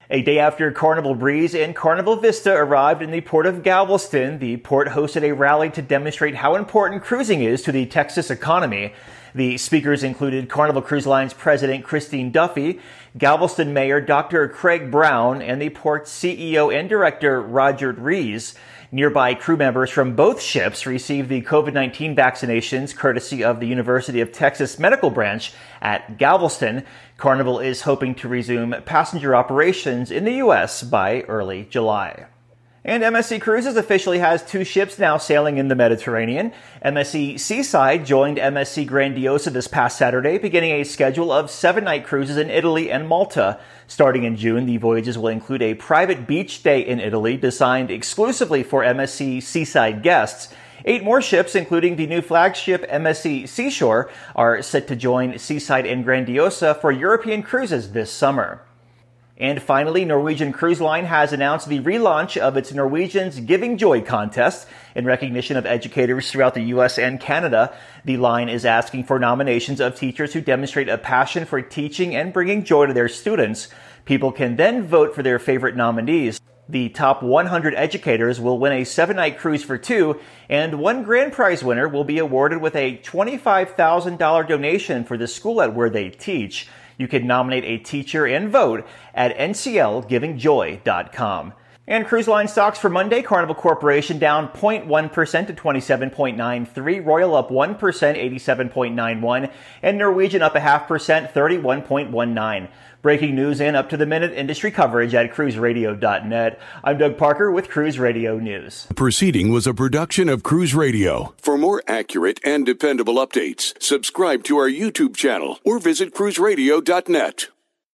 A day after Carnival Breeze and Carnival Vista arrived in the port of Galveston, the port hosted a rally to demonstrate how important cruising is to the Texas economy. The speakers included Carnival Cruise Line's President Christine Duffy, Galveston Mayor Dr. Craig Brown, and the port's CEO and Director Roger Rees. Nearby crew members from both ships received the COVID-19 vaccinations courtesy of the University of Texas Medical Branch at Galveston. Carnival is hoping to resume passenger operations in the U.S. by early July. And MSC Cruises officially has 2 ships now sailing in the Mediterranean. MSC Seaside joined MSC Grandiosa this past Saturday, beginning a schedule of 7-night cruises in Italy and Malta. Starting in June, the voyages will include a private beach day in Italy designed exclusively for MSC Seaside guests. 8 more ships, including the new flagship MSC Seashore, are set to join Seaside and Grandiosa for European cruises this summer. And finally, Norwegian Cruise Line has announced the relaunch of its Norwegians Giving Joy contest in recognition of educators throughout the U.S. and Canada. The line is asking for nominations of teachers who demonstrate a passion for teaching and bringing joy to their students. People can then vote for their favorite nominees. The top 100 educators will win a 7-night cruise for 2, and one grand prize winner will be awarded with a $25,000 donation for the school at where they teach. You can nominate a teacher and vote at nclgivingjoy.com. And cruise line stocks for Monday, Carnival Corporation down 0.1% to 27.93, Royal up 1%, 87.91, and Norwegian up 0.5%, 31.19. Breaking news and up-to-the-minute industry coverage at cruiseradio.net. I'm Doug Parker with Cruise Radio News. The proceeding was a production of Cruise Radio. For more accurate and dependable updates, subscribe to our YouTube channel or visit cruiseradio.net.